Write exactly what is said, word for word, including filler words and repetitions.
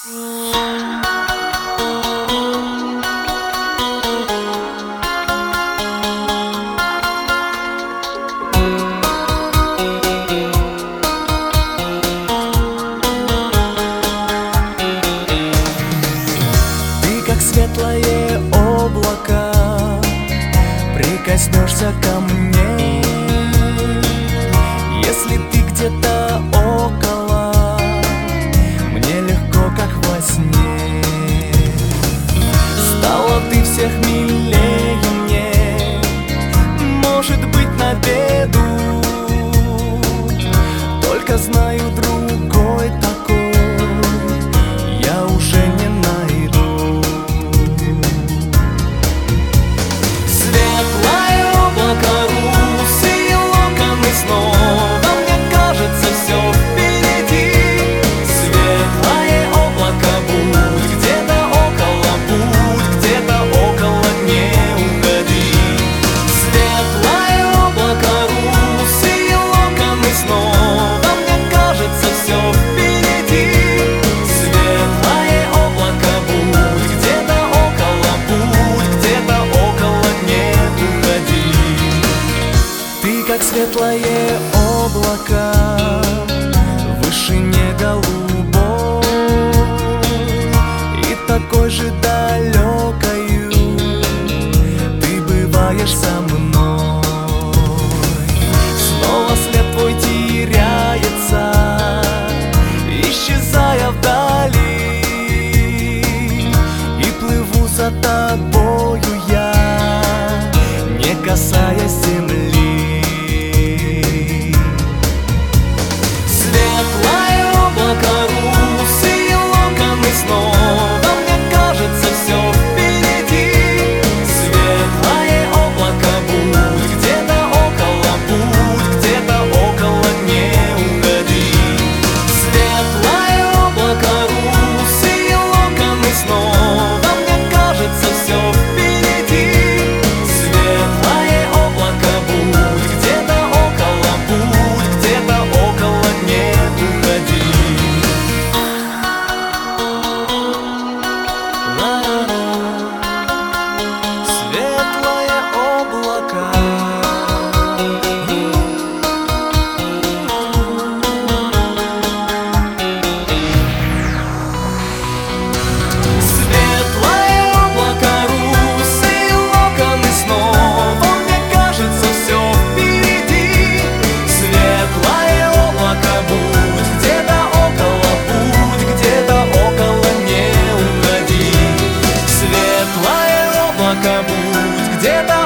Светлое облако, прикоснешься ко мне. Если ты где-то около, мне легко, как во сне. Стала ты всех милее мне, может быть, на беду. Только знаю, другой такой я уже не найду. Как светлое облако в вышине голубой, и такой же далекою ты бываешь со мной. Снова след твой теряется, исчезая вдали, и плыву за тобою я, не касаясь земли. Будь где-то